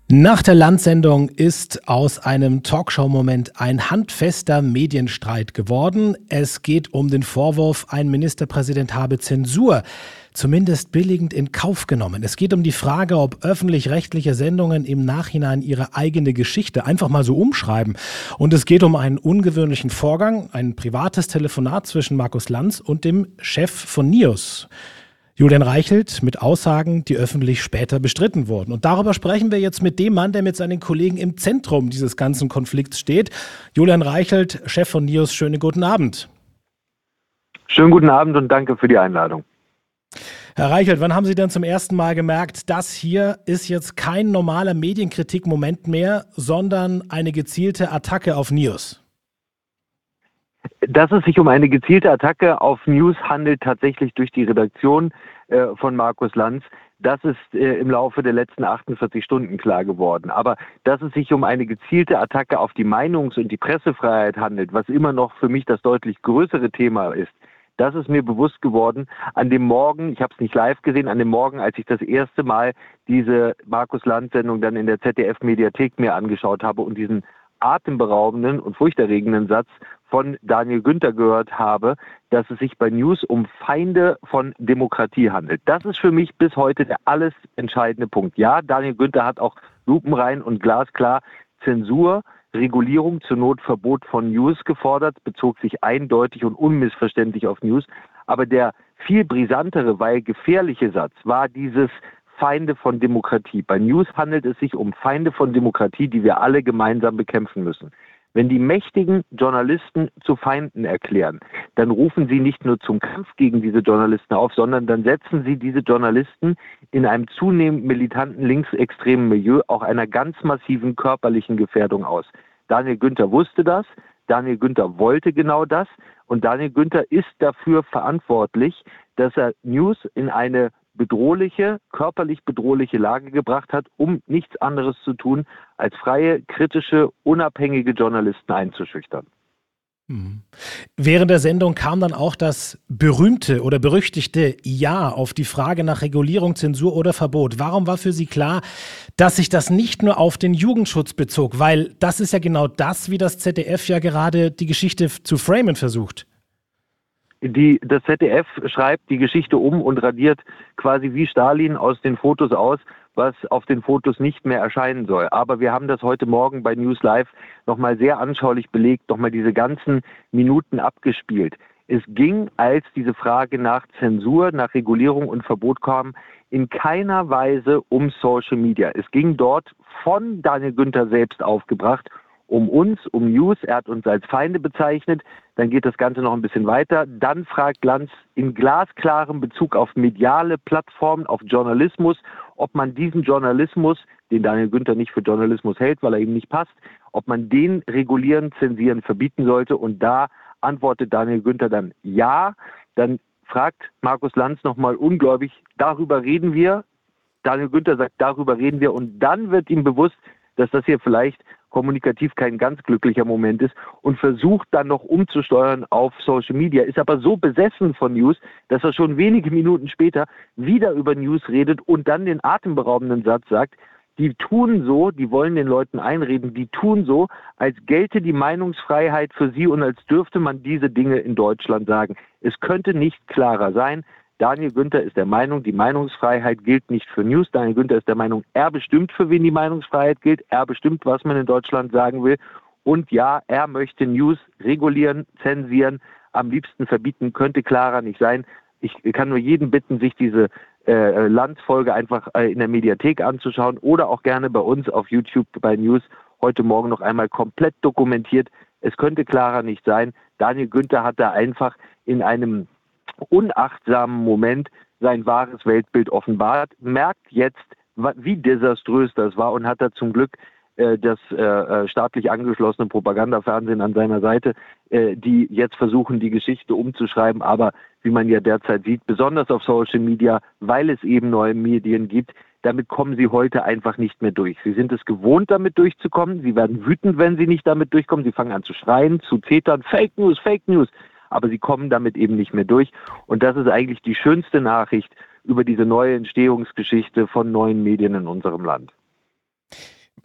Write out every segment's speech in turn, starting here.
Nach der Landsendung ist aus einem Talkshow-Moment ein handfester Medienstreit geworden. Es geht um den Vorwurf, ein Ministerpräsident habe Zensur zumindest billigend in Kauf genommen. Es geht um die Frage, ob öffentlich-rechtliche Sendungen im Nachhinein ihre eigene Geschichte einfach mal so umschreiben. Und es geht um einen ungewöhnlichen Vorgang, ein privates Telefonat zwischen Markus Lanz und dem Chef von NIOS. Julian Reichelt mit Aussagen, die öffentlich später bestritten wurden. Und darüber sprechen wir jetzt mit dem Mann, der mit seinen Kollegen im Zentrum dieses ganzen Konflikts steht. Julian Reichelt, Chef von NIOS, schönen guten Abend. Schönen guten Abend und danke für die Einladung. Herr Reichelt, wann haben Sie denn zum ersten Mal gemerkt, das hier ist jetzt kein normaler Medienkritik-Moment mehr, sondern eine gezielte Attacke auf NIOS? Dass es sich um eine gezielte Attacke auf News handelt, tatsächlich durch die Redaktion von Markus Lanz, das ist im Laufe der letzten 48 Stunden klar geworden. Aber dass es sich um eine gezielte Attacke auf die Meinungs- und die Pressefreiheit handelt, was immer noch für mich das deutlich größere Thema ist, das ist mir bewusst geworden an dem Morgen, ich habe es nicht live gesehen, an dem Morgen, als ich das erste Mal diese Markus Lanz-Sendung dann in der ZDF-Mediathek mir angeschaut habe und diesen atemberaubenden und furchterregenden Satz von Daniel Günther gehört habe, dass es sich bei News um Feinde von Demokratie handelt. Das ist für mich bis heute der alles entscheidende Punkt. Ja, Daniel Günther hat auch lupenrein und glasklar Zensur, Regulierung, zur Not Verbot von News gefordert, bezog sich eindeutig und unmissverständlich auf News. Aber der viel brisantere, weil gefährliche Satz war dieses Feinde von Demokratie. Bei News handelt es sich um Feinde von Demokratie, die wir alle gemeinsam bekämpfen müssen. Wenn die mächtigen Journalisten zu Feinden erklären, dann rufen sie nicht nur zum Kampf gegen diese Journalisten auf, sondern dann setzen sie diese Journalisten in einem zunehmend militanten linksextremen Milieu auch einer ganz massiven körperlichen Gefährdung aus. Daniel Günther wusste das, Daniel Günther wollte genau das und Daniel Günther ist dafür verantwortlich, dass er News in eine körperlich bedrohliche Lage gebracht hat, um nichts anderes zu tun, als freie, kritische, unabhängige Journalisten einzuschüchtern. Während der Sendung kam dann auch das berühmte oder berüchtigte Ja auf die Frage nach Regulierung, Zensur oder Verbot. Warum war für Sie klar, dass sich das nicht nur auf den Jugendschutz bezog? Weil das ist ja genau das, wie das ZDF ja gerade die Geschichte zu framen versucht. Das ZDF schreibt die Geschichte um und radiert quasi wie Stalin aus den Fotos aus, was auf den Fotos nicht mehr erscheinen soll. Aber wir haben das heute Morgen bei News Live nochmal sehr anschaulich belegt, nochmal diese ganzen Minuten abgespielt. Es ging, als diese Frage nach Zensur, nach Regulierung und Verbot kam, in keiner Weise um Social Media. Es ging dort von Daniel Günther selbst aufgebracht um uns, um News. Er hat uns als Feinde bezeichnet. Dann geht das Ganze noch ein bisschen weiter. Dann fragt Lanz in glasklarem Bezug auf mediale Plattformen, auf Journalismus, ob man diesen Journalismus, den Daniel Günther nicht für Journalismus hält, weil er ihm nicht passt, ob man den regulieren, zensieren, verbieten sollte. Und da antwortet Daniel Günther dann ja. Dann fragt Markus Lanz nochmal ungläubig, darüber reden wir. Daniel Günther sagt, darüber reden wir. Und dann wird ihm bewusst, dass das hier vielleicht kommunikativ kein ganz glücklicher Moment ist und versucht dann noch umzusteuern auf Social Media, ist aber so besessen von News, dass er schon wenige Minuten später wieder über News redet und dann den atemberaubenden Satz sagt, die tun so, die wollen den Leuten einreden, die tun so, als gelte die Meinungsfreiheit für sie und als dürfte man diese Dinge in Deutschland sagen. Es könnte nicht klarer sein. Daniel Günther ist der Meinung, die Meinungsfreiheit gilt nicht für News. Daniel Günther ist der Meinung, er bestimmt, für wen die Meinungsfreiheit gilt. Er bestimmt, was man in Deutschland sagen will. Und ja, er möchte News regulieren, zensieren, am liebsten verbieten, könnte klarer nicht sein. Ich kann nur jeden bitten, sich diese Lanz-Folge einfach in der Mediathek anzuschauen oder auch gerne bei uns auf YouTube bei News heute Morgen noch einmal komplett dokumentiert. Es könnte klarer nicht sein. Daniel Günther hat da einfach in einem unachtsamen Moment sein wahres Weltbild offenbart, merkt jetzt, wie desaströs das war und hat da zum Glück das staatlich angeschlossene Propagandafernsehen an seiner Seite, die jetzt versuchen, die Geschichte umzuschreiben, aber wie man ja derzeit sieht, besonders auf Social Media, weil es eben neue Medien gibt, damit kommen sie heute einfach nicht mehr durch. Sie sind es gewohnt, damit durchzukommen, sie werden wütend, wenn sie nicht damit durchkommen, sie fangen an zu schreien, zu zetern, Fake News, Fake News, aber sie kommen damit eben nicht mehr durch und das ist eigentlich die schönste Nachricht über diese neue Entstehungsgeschichte von neuen Medien in unserem Land.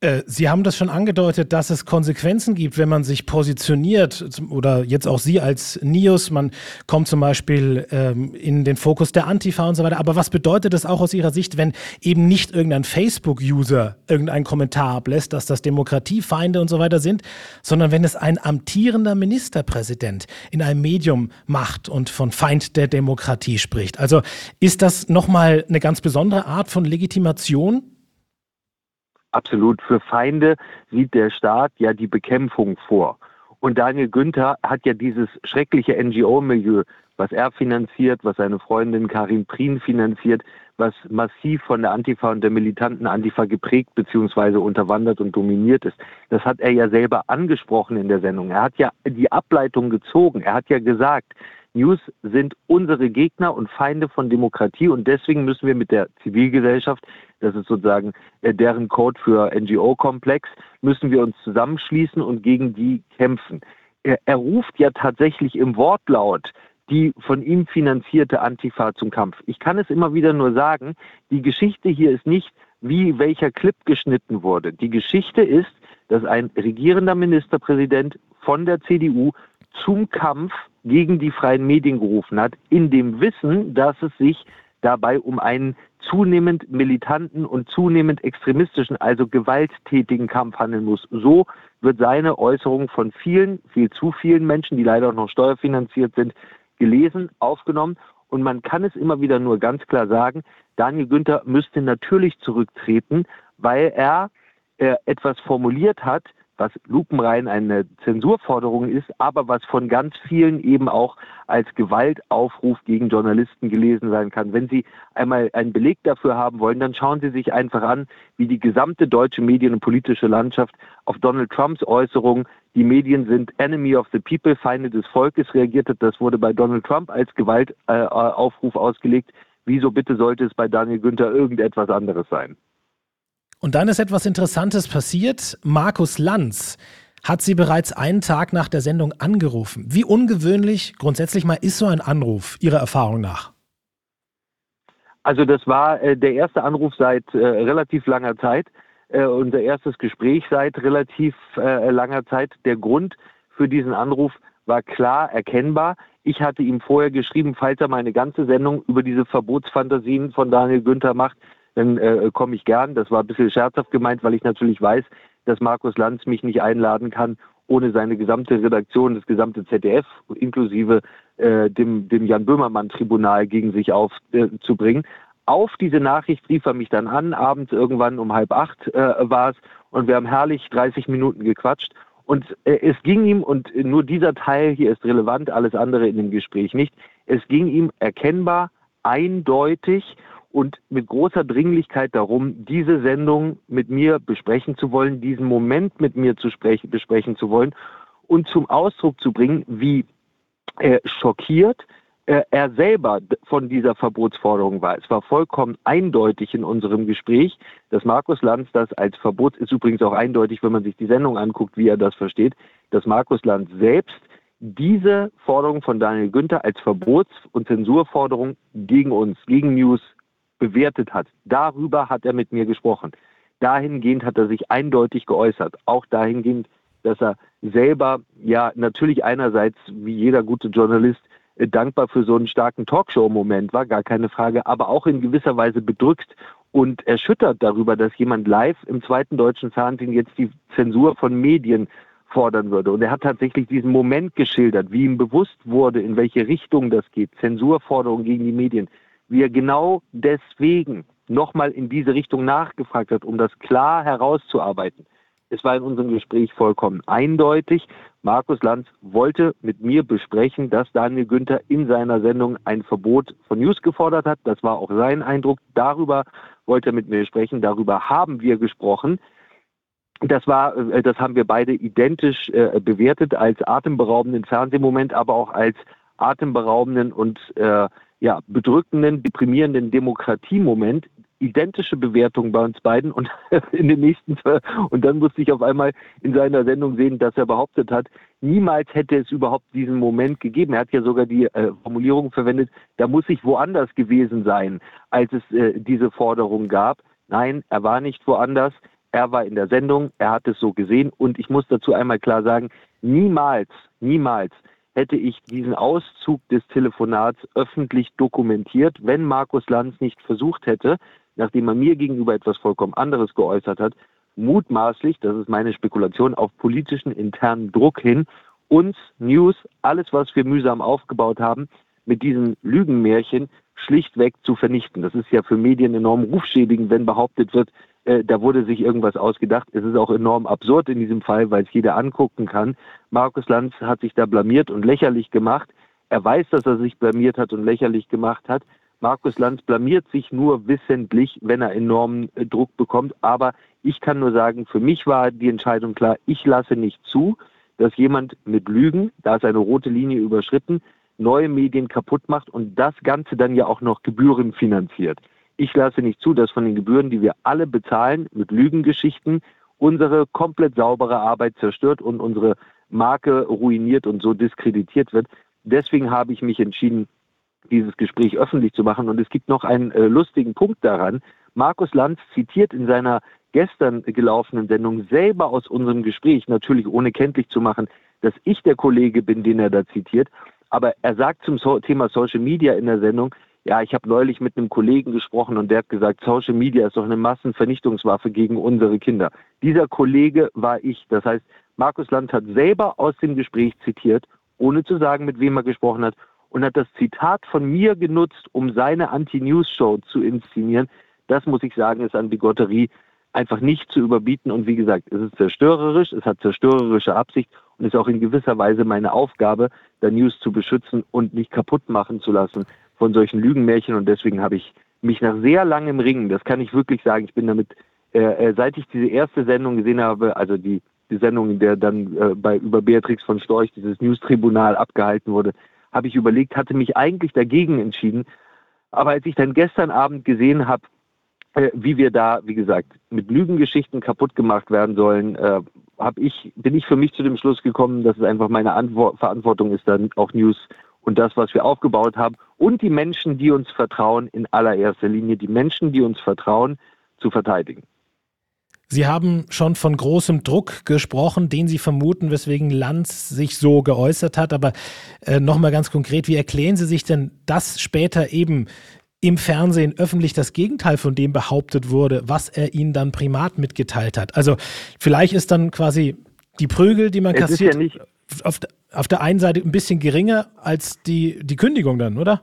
Sie haben das schon angedeutet, dass es Konsequenzen gibt, wenn man sich positioniert oder jetzt auch Sie als NIOS, man kommt zum Beispiel in den Fokus der Antifa und so weiter. Aber was bedeutet das auch aus Ihrer Sicht, wenn eben nicht irgendein Facebook-User irgendeinen Kommentar ablässt, dass das Demokratiefeinde und so weiter sind, sondern wenn es ein amtierender Ministerpräsident in einem Medium macht und von Feind der Demokratie spricht? Also ist das nochmal eine ganz besondere Art von Legitimation? Absolut. Für Feinde sieht der Staat ja die Bekämpfung vor. Und Daniel Günther hat ja dieses schreckliche NGO-Milieu, was er finanziert, was seine Freundin Karin Prien finanziert, was massiv von der Antifa und der militanten Antifa geprägt bzw. unterwandert und dominiert ist. Das hat er ja selber angesprochen in der Sendung. Er hat ja die Ableitung gezogen. Er hat ja gesagt, News sind unsere Gegner und Feinde von Demokratie und deswegen müssen wir mit der Zivilgesellschaft, das ist sozusagen deren Code für NGO-Komplex, müssen wir uns zusammenschließen und gegen die kämpfen. Er ruft ja tatsächlich im Wortlaut die von ihm finanzierte Antifa zum Kampf. Ich kann es immer wieder nur sagen, die Geschichte hier ist nicht, wie welcher Clip geschnitten wurde. Die Geschichte ist, dass ein regierender Ministerpräsident von der CDU zum Kampf gegen die freien Medien gerufen hat, in dem Wissen, dass es sich dabei um einen zunehmend militanten und zunehmend extremistischen, also gewalttätigen Kampf handeln muss. So wird seine Äußerung von vielen, viel zu vielen Menschen, die leider auch noch steuerfinanziert sind, gelesen, aufgenommen. Und man kann es immer wieder nur ganz klar sagen, Daniel Günther müsste natürlich zurücktreten, weil er etwas formuliert hat, was lupenrein eine Zensurforderung ist, aber was von ganz vielen eben auch als Gewaltaufruf gegen Journalisten gelesen sein kann. Wenn Sie einmal einen Beleg dafür haben wollen, dann schauen Sie sich einfach an, wie die gesamte deutsche Medien- und politische Landschaft auf Donald Trumps Äußerung, die Medien sind Enemy of the People, Feinde des Volkes, reagiert hat. Das wurde bei Donald Trump als Gewaltaufruf ausgelegt. Wieso bitte sollte es bei Daniel Günther irgendetwas anderes sein? Und dann ist etwas Interessantes passiert. Markus Lanz hat Sie bereits einen Tag nach der Sendung angerufen. Wie ungewöhnlich grundsätzlich mal ist so ein Anruf Ihrer Erfahrung nach? Also das war der erste Anruf seit relativ langer Zeit, unser erstes Gespräch seit relativ langer Zeit. Der Grund für diesen Anruf war klar erkennbar. Ich hatte ihm vorher geschrieben, falls er meine ganze Sendung über diese Verbotsfantasien von Daniel Günther macht, dann komme ich gern. Das war ein bisschen scherzhaft gemeint, weil ich natürlich weiß, dass Markus Lanz mich nicht einladen kann, ohne seine gesamte Redaktion, das gesamte ZDF, inklusive dem Jan-Böhmermann-Tribunal gegen sich aufzubringen. Auf diese Nachricht rief er mich dann an, abends irgendwann um 7:30 war es, und wir haben herrlich 30 Minuten gequatscht. Und es ging ihm, und nur dieser Teil hier ist relevant, alles andere in dem Gespräch nicht, es ging ihm erkennbar, eindeutig und mit großer Dringlichkeit darum, diese Sendung mit mir besprechen zu wollen, diesen Moment mit mir besprechen zu wollen und zum Ausdruck zu bringen, wie schockiert er selber von dieser Verbotsforderung war. Es war vollkommen eindeutig in unserem Gespräch, dass Markus Lanz das als Verbot, ist übrigens auch eindeutig, wenn man sich die Sendung anguckt, wie er das versteht, dass Markus Lanz selbst diese Forderung von Daniel Günther als Verbots- und Zensurforderung gegen uns, gegen News bewertet hat. Darüber hat er mit mir gesprochen. Dahingehend hat er sich eindeutig geäußert. Auch dahingehend, dass er selber ja natürlich einerseits, wie jeder gute Journalist, dankbar für so einen starken Talkshow-Moment war, gar keine Frage, aber auch in gewisser Weise bedrückt und erschüttert darüber, dass jemand live im zweiten deutschen Fernsehen jetzt die Zensur von Medien fordern würde. Und er hat tatsächlich diesen Moment geschildert, wie ihm bewusst wurde, in welche Richtung das geht, Zensurforderungen gegen die Medien, wie er genau deswegen nochmal in diese Richtung nachgefragt hat, um das klar herauszuarbeiten. Es war in unserem Gespräch vollkommen eindeutig. Markus Lanz wollte mit mir besprechen, dass Daniel Günther in seiner Sendung ein Verbot von News gefordert hat. Das war auch sein Eindruck. Darüber wollte er mit mir sprechen. Darüber haben wir gesprochen. Das haben wir beide identisch bewertet als atemberaubenden Fernsehmoment, aber auch als atemberaubenden und bedrückenden, deprimierenden Demokratiemoment. Identische Bewertung bei uns beiden und in den nächsten und dann musste ich auf einmal in seiner Sendung sehen, dass er behauptet hat, niemals hätte es überhaupt diesen Moment gegeben. Er hat ja sogar die Formulierung verwendet, da muss ich woanders gewesen sein, als es diese Forderung gab. Nein, er war nicht woanders. er war in der Sendung, er hat es so gesehen und ich muss dazu einmal klar sagen, niemals hätte ich diesen Auszug des Telefonats öffentlich dokumentiert, wenn Markus Lanz nicht versucht hätte, nachdem er mir gegenüber etwas vollkommen anderes geäußert hat, mutmaßlich, das ist meine Spekulation, auf politischen internen Druck hin, uns News, alles was wir mühsam aufgebaut haben, mit diesen Lügenmärchen schlichtweg zu vernichten. Das ist ja für Medien enorm rufschädigend, wenn behauptet wird, da wurde sich irgendwas ausgedacht. Es ist auch enorm absurd in diesem Fall, weil es jeder angucken kann. Markus Lanz hat sich da blamiert und lächerlich gemacht. Er weiß, dass er sich blamiert hat und lächerlich gemacht hat. Markus Lanz blamiert sich nur wissentlich, wenn er enormen Druck bekommt. Aber ich kann nur sagen, für mich war die Entscheidung klar, ich lasse nicht zu, dass jemand mit Lügen, da ist eine rote Linie überschritten, neue Medien kaputt macht und das Ganze dann ja auch noch gebührenfinanziert. Ich lasse nicht zu, dass von den Gebühren, die wir alle bezahlen, mit Lügengeschichten unsere komplett saubere Arbeit zerstört und unsere Marke ruiniert und so diskreditiert wird. Deswegen habe ich mich entschieden, dieses Gespräch öffentlich zu machen. Und es gibt noch einen lustigen Punkt daran. Markus Lanz zitiert in seiner gestern gelaufenen Sendung selber aus unserem Gespräch, natürlich ohne kenntlich zu machen, dass ich der Kollege bin, den er da zitiert. Aber er sagt zum Thema Social Media in der Sendung, ja, ich habe neulich mit einem Kollegen gesprochen und der hat gesagt, Social Media ist doch eine Massenvernichtungswaffe gegen unsere Kinder. Dieser Kollege war ich. Das heißt, Markus Lanz hat selber aus dem Gespräch zitiert, ohne zu sagen, mit wem er gesprochen hat, und hat das Zitat von mir genutzt, um seine Anti-News-Show zu inszenieren. Das, muss ich sagen, ist an Bigotterie einfach nicht zu überbieten. Und wie gesagt, es ist zerstörerisch, es hat zerstörerische Absicht und ist auch in gewisser Weise meine Aufgabe, da News zu beschützen und nicht kaputt machen zu lassen von solchen Lügenmärchen. Und deswegen habe ich mich nach sehr langem Ringen, das kann ich wirklich sagen, ich bin damit, seit ich diese erste Sendung gesehen habe, also die Sendung, in der dann über Beatrix von Storch dieses News-Tribunal abgehalten wurde, habe ich überlegt, hatte mich eigentlich dagegen entschieden. Aber als ich dann gestern Abend gesehen habe, wie wir da, wie gesagt, mit Lügengeschichten kaputt gemacht werden sollen, bin ich für mich zu dem Schluss gekommen, dass es einfach meine Verantwortung ist, dann auch News und das, was wir aufgebaut haben und die Menschen, die uns vertrauen, in allererster Linie die Menschen, die uns vertrauen, zu verteidigen. Sie haben schon von großem Druck gesprochen, den Sie vermuten, weswegen Lanz sich so geäußert hat. Aber nochmal ganz konkret, wie erklären Sie sich denn, dass später eben im Fernsehen öffentlich das Gegenteil von dem behauptet wurde, was er Ihnen dann privat mitgeteilt hat? Also vielleicht ist dann quasi die Prügel, die man kassiert, auf der einen Seite ein bisschen geringer als die Kündigung dann, oder?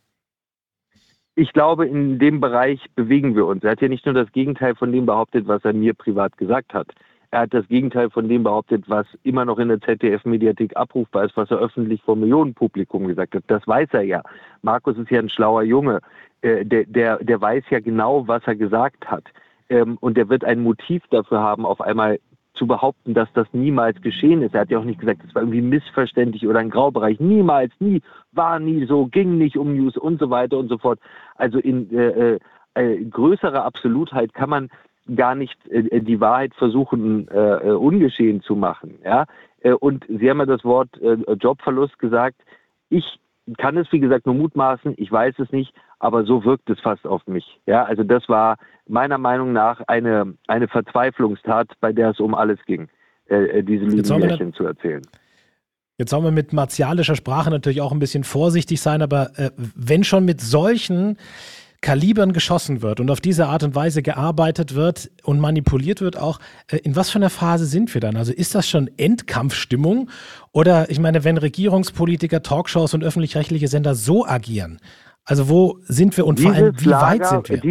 Ich glaube, in dem Bereich bewegen wir uns. Er hat ja nicht nur das Gegenteil von dem behauptet, was er mir privat gesagt hat. Er hat das Gegenteil von dem behauptet, was immer noch in der ZDF-Mediathek abrufbar ist, was er öffentlich vor Millionenpublikum gesagt hat. Das weiß er ja. Markus ist ja ein schlauer Junge. Der weiß ja genau, was er gesagt hat. Und der wird ein Motiv dafür haben, auf einmal zu behaupten, dass das niemals geschehen ist. Er hat ja auch nicht gesagt, es war irgendwie missverständlich oder ein Graubereich. Niemals, nie, war nie so, ging nicht um News und so weiter und so fort. Also in größerer Absolutheit kann man gar nicht die Wahrheit versuchen, ungeschehen zu machen. Ja? Und Sie haben ja das Wort Jobverlust gesagt. Ich kann es, wie gesagt, nur mutmaßen, ich weiß es nicht, aber so wirkt es fast auf mich. Ja, also das war meiner Meinung nach eine Verzweiflungstat, bei der es um alles ging, diese Lügenmärchen zu erzählen. Jetzt sollen wir mit martialischer Sprache natürlich auch ein bisschen vorsichtig sein, aber wenn schon mit solchen Kalibern geschossen wird und auf diese Art und Weise gearbeitet wird und manipuliert wird auch, in was für einer Phase sind wir dann? Also ist das schon Endkampfstimmung? Oder ich meine, wenn Regierungspolitiker, Talkshows und öffentlich-rechtliche Sender so agieren, also wo sind wir und vor allem wie weit sind wir?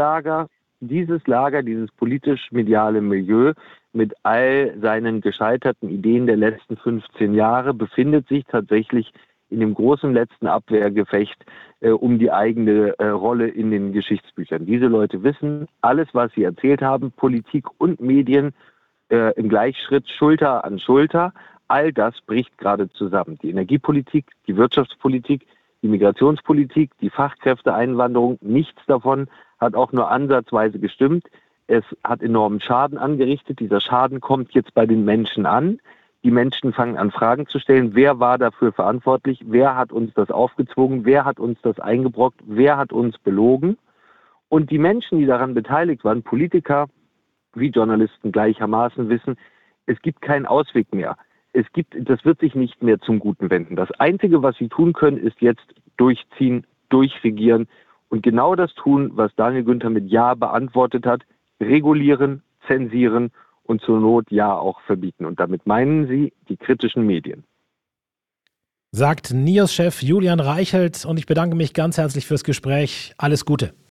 Dieses politisch-mediale Milieu mit all seinen gescheiterten Ideen der letzten 15 Jahre befindet sich tatsächlich in dem großen letzten Abwehrgefecht um die eigene Rolle in den Geschichtsbüchern. Diese Leute wissen, alles, was sie erzählt haben, Politik und Medien im Gleichschritt, Schulter an Schulter, all das bricht gerade zusammen. Die Energiepolitik, die Wirtschaftspolitik, die Migrationspolitik, die Fachkräfteeinwanderung, nichts davon hat auch nur ansatzweise gestimmt. Es hat enormen Schaden angerichtet. Dieser Schaden kommt jetzt bei den Menschen an. Die Menschen fangen an, Fragen zu stellen. Wer war dafür verantwortlich? Wer hat uns das aufgezwungen? Wer hat uns das eingebrockt? Wer hat uns belogen? Und die Menschen, die daran beteiligt waren, Politiker, wie Journalisten gleichermaßen wissen, es gibt keinen Ausweg mehr. Das wird sich nicht mehr zum Guten wenden. Das Einzige, was sie tun können, ist jetzt durchziehen, durchregieren und genau das tun, was Daniel Günther mit Ja beantwortet hat, regulieren, zensieren und zur Not ja auch verbieten. Und damit meinen sie die kritischen Medien. Sagt NIOS-Chef Julian Reichelt und ich bedanke mich ganz herzlich fürs Gespräch. Alles Gute.